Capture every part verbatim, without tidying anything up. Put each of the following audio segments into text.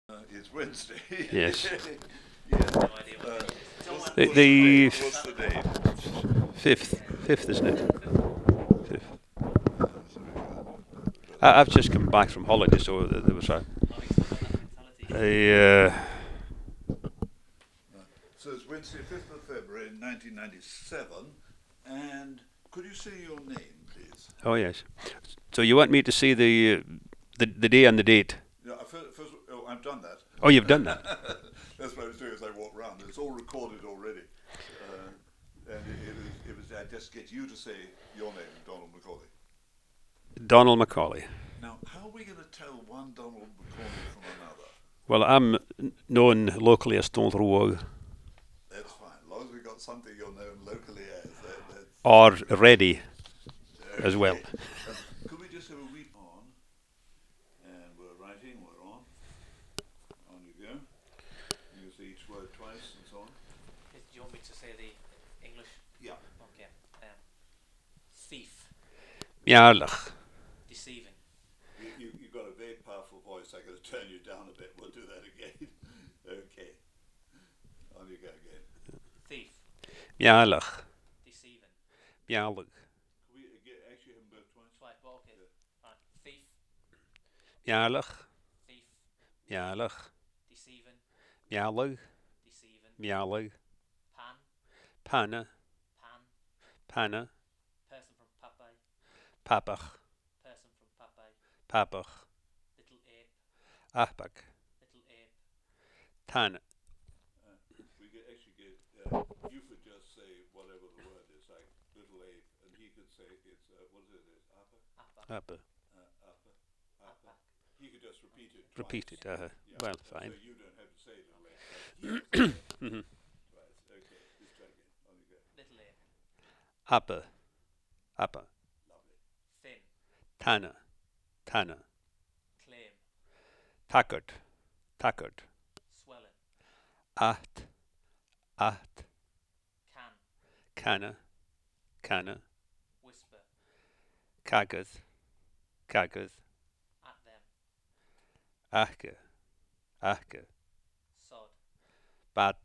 Uh, it's Wednesday. Yes. Yeah. No idea what Uh, date it is. what's, The, what's the the date? What's the date? fifth, fifth, isn't it? Fifth. Uh, so we got, I, I've just come back from holiday, so th- there was a, Oh, you still got that mentality. a uh, uh, so it's Wednesday, fifth of February, nineteen ninety-seven. And could you say your name, please? oh yes. So you want me to see the uh, the the day and the date? Yeah, uh, first, first, oh, I've done that. Oh, you've done that. That's what I was doing as I walked round. It's all recorded already. Uh, and it, it, was, it was, I just get you to say your name, Donald Macaulay. Donald Macaulay. Now, how are we going to tell one Donald Macaulay from another? Well, I'm known locally as Donald Rowe, That's fine. As long as we've got something you're known locally as, that, that's or Ready as well. okay. Um, could we just have a week on? And we're writing, we're on. On you go. You see each word twice and so on. Do you want me to say the English? Yeah. Okay. Um, thief. Miarlach. Deceiving. You, you, you've got a very powerful voice. I'm going to turn you down a bit. We'll do that again. Okay. On you go again. Thief. Miarlach. Deceiving. Miarlach. Could we again, actually have them both twice? Twice, but okay. Yeah. Right. Thief. Miarlach. Thief. Miarlach. Deceiving. Miarlach. Deceiving. Miarlach. Pan. Panna. Pan. Panna. Person from Popeye. Papach. Person from Popeye. Papach. Little ape. Ahbach. Little ape. Tan. Uh, we could actually get, uh, you could just say whatever the word is, like little ape, and he could say it's, uh, what is it, it's apa? Appa. Apa. Uh, apa? Apa? Appa. He could just repeat it twice. Repeat it. Uh, Yeah. well, So fine. you don't have to say little ape. But he has to say it Mhm. twice. Okay, let's try again. On you go. Little ape. Apa. Apa. Lovely. Thin. Tana. Tana. Claim. Takkert. Takkert. Swelling. At. At. Can. Canna. Canna. Whisper. Kagath. Kagath. At them. Ahke. Ahke. Sod. Bad.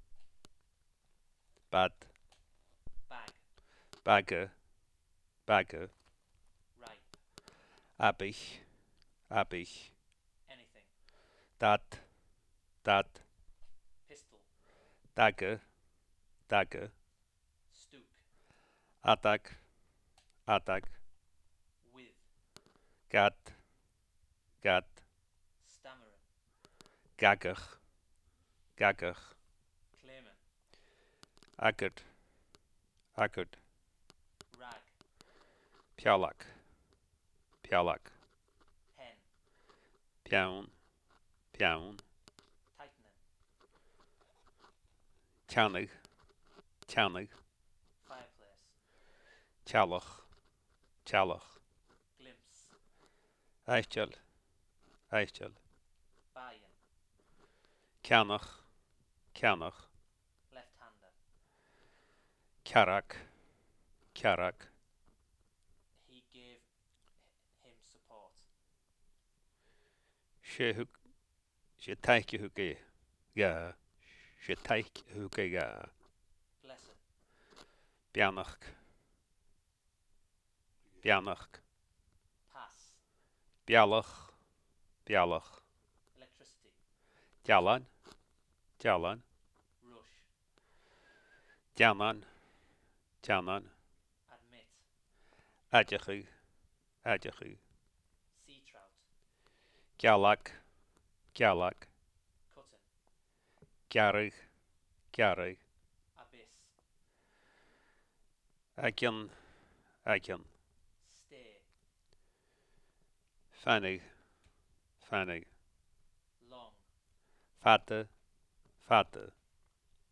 Bad. Bag. Bagger. Bagger. Ripe. Abich. Abich. Anything. Dat. Dat. Pistol. Dagger. Dagger. Stoop. Attack. Attack. With. Gat. Gat. Stammering. Gagger. Gagger. Claiming. Akkert. Akkert. Rag. Pialak. Pialak. Hen. Piaun. Piaun. Tightening. Tianig. Tianig. Fireplace. Tialach. Tialach. Glimpse. Eichel. Eichel. Buy-in. Kianach. Kianach. Left-hander. Kiarak. Kiarak. He gave him support. Shehuk. Shetaike huke. Ga. Shetaike huke ga. Blessing. Bianach. Bianach. Pass. Bialach. Bialach. Electricity. Jalan. Jalan. Rush. Janan. Janan. Admit. Adjachu. Adjachu. Sea trout. Gialak. Gialak. Cutting. Garrig. Garrig. Abyss. Agyan. Agyan. Stay. Fannig. Fannig. Long. Fata. Fata.